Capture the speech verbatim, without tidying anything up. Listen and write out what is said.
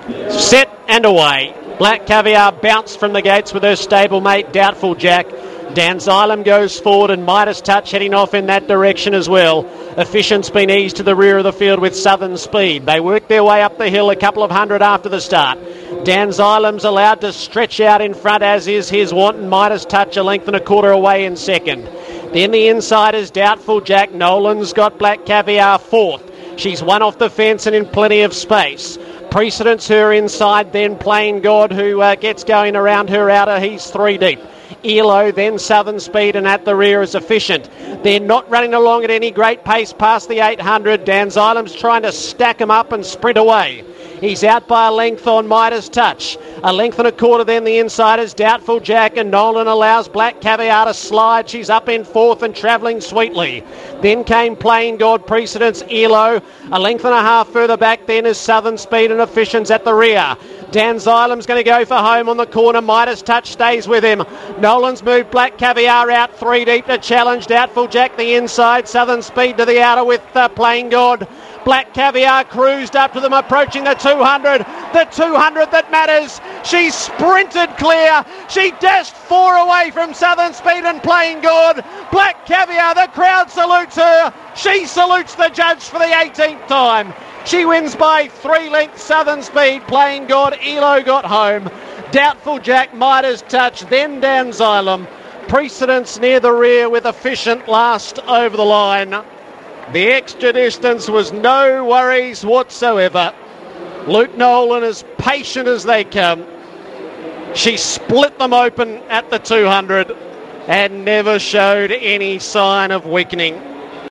Set and away. Black Caviar bounced from the gates with her stablemate Doubtful Jack. Dan Xylem goes forward and Midas Touch heading off in that direction as well. Efficient's been eased to the rear of the field with Southern Speed. They work their way up the hill a couple of hundred after the start. Dan Xylem's allowed to stretch out in front, as is his Wanton. Midas Touch a length and a quarter away in second. Then the inside is Doubtful Jack. Nolan's got Black Caviar fourth. She's one off the fence and in plenty of space. Precedence her inside, then Plain God, who uh, gets going around her outer. He's three deep. Elo, then Southern Speed, and at the rear is Efficient. They're not running along at any great pace past the eight hundred. Dan Xylem's trying to stack them up and sprint away. He's out by a length on Midas Touch. A length and a quarter then the inside is Doubtful Jack, and Nolan allows Black Caviar to slide. She's up in fourth and travelling sweetly. Then came Plain God, Precedence, Elo. A length and a half further back then is Southern Speed and Efficient's at the rear. Dan Xylem's going to go for home on the corner. Midas Touch stays with him. Nolan's moved Black Caviar out three deep to challenge. Doubtful Jack the inside. Southern Speed to the outer with uh, Plain God. Black Caviar cruised up to them, approaching the two hundred. The two hundred that matters. She sprinted clear. She dashed four away from Southern Speed and Plain God. Black Caviar, the crowd salutes her. She salutes the judge for the eighteenth time. She wins by three lengths. Southern Speed, Plain God, Elo got home. Doubtful Jack, Midas Touch, then Dan Xylem. Precedence near the rear with Efficient last over the line. The extra distance was no worries whatsoever. Luke Nolan as patient as they come. She split them open at the two hundred and never showed any sign of weakening.